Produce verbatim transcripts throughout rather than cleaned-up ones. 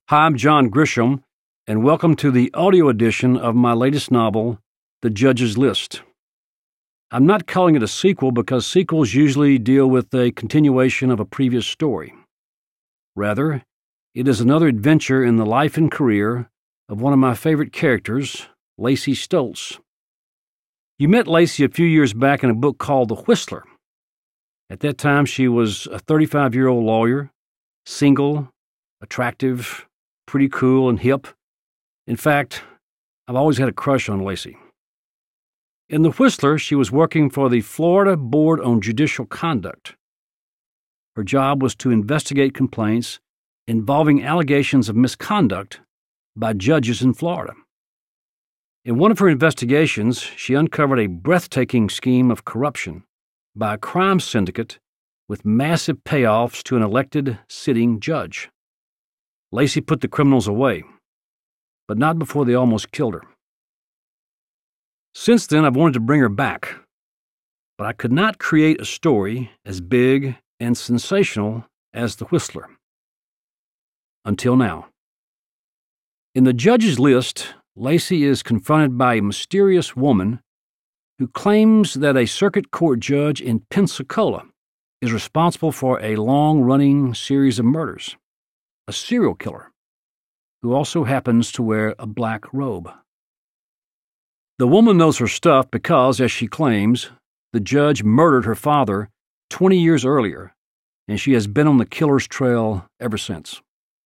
Hi, I'm John Grisham, and welcome to the audio edition of my latest novel, The Judge's List. I'm not calling it a sequel because sequels usually deal with a continuation of a previous story. Rather, it is another adventure in the life and career of one of my favorite characters, Lacey Stoltz. You met Lacey a few years back in a book called The Whistler. At that time, she was a thirty-five-year-old lawyer, single, attractive, pretty cool and hip. In fact, I've always had a crush on Lacey. In The Whistler, she was working for the Florida Board on Judicial Conduct. Her job was to investigate complaints involving allegations of misconduct by judges in Florida. In one of her investigations, she uncovered a breathtaking scheme of corruption by a crime syndicate with massive payoffs to an elected sitting judge. Lacey put the criminals away, but not before they almost killed her. Since then, I've wanted to bring her back, but I could not create a story as big and sensational as The Whistler. Until now. In The Judge's List, Lacey is confronted by a mysterious woman who claims that a circuit court judge in Pensacola is responsible for a long-running series of murders, a serial killer who also happens to wear a black robe. The woman knows her stuff because, as she claims, the judge murdered her father twenty years earlier, and she has been on the killer's trail ever since.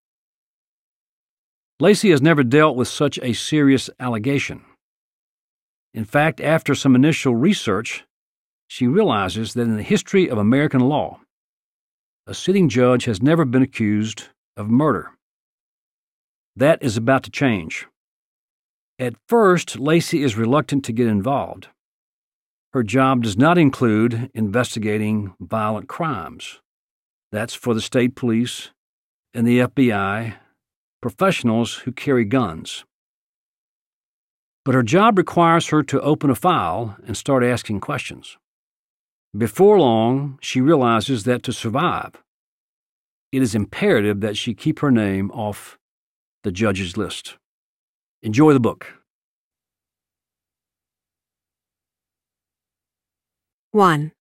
Lacey has never dealt with such a serious allegation. In fact, after some initial research, she realizes that in the history of American law, a sitting judge has never been accused of murder. That is about to change. At first, Lacey is reluctant to get involved. Her job does not include investigating violent crimes. That's for the state police and the F B I, professionals who carry guns. But her job requires her to open a file and start asking questions. Before long, she realizes that to survive, it is imperative that she keep her name off the judge's list. Enjoy the book. one.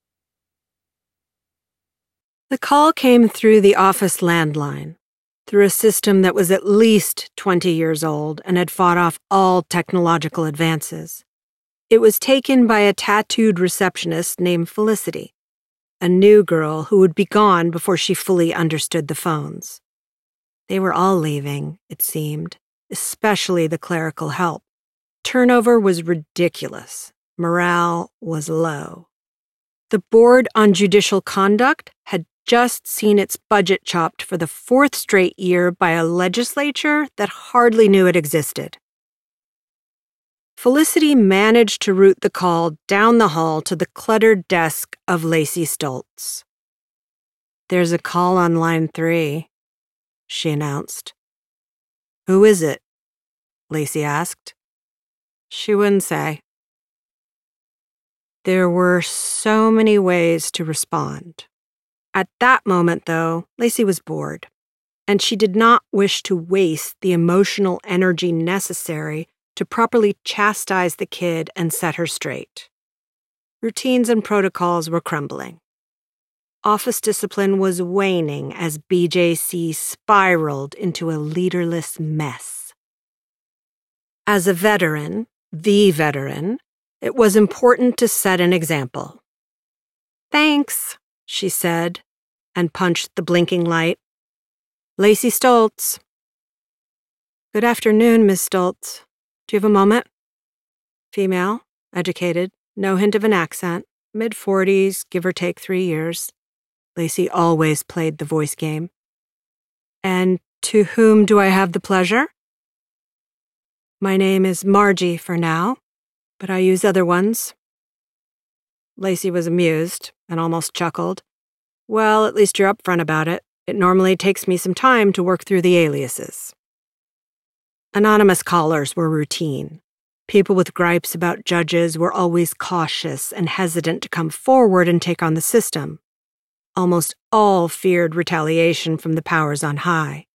The call came through the office landline, through a system that was at least twenty years old and had fought off all technological advances. It was taken by a tattooed receptionist named Felicity, a new girl who would be gone before she fully understood the phones. They were all leaving, it seemed, especially the clerical help. Turnover was ridiculous. Morale was low. The Board on Judicial Conduct had just seen its budget chopped for the fourth straight year by a legislature that hardly knew it existed. Felicity managed to route the call down the hall to the cluttered desk of Lacey Stoltz. "There's a call on line three," she announced. "Who is it?" Lacey asked. She wouldn't say. There were so many ways to respond. At that moment, though, Lacey was bored, and she did not wish to waste the emotional energy necessary to properly chastise the kid and set her straight. Routines and protocols were crumbling. Office discipline was waning as B J C spiraled into a leaderless mess. As a veteran, the veteran, it was important to set an example. "Thanks," she said, and punched the blinking light. "Lacey Stoltz." "Good afternoon, Miss Stoltz. Do you have a moment?" Female, educated, no hint of an accent, mid-forties, give or take three years. Lacey always played the voice game. "And to whom do I have the pleasure?" "My name is Margie for now, but I use other ones." Lacey was amused and almost chuckled. "Well, at least you're upfront about it. It normally takes me some time to work through the aliases." Anonymous callers were routine. People with gripes about judges were always cautious and hesitant to come forward and take on the system. Almost all feared retaliation from the powers on high.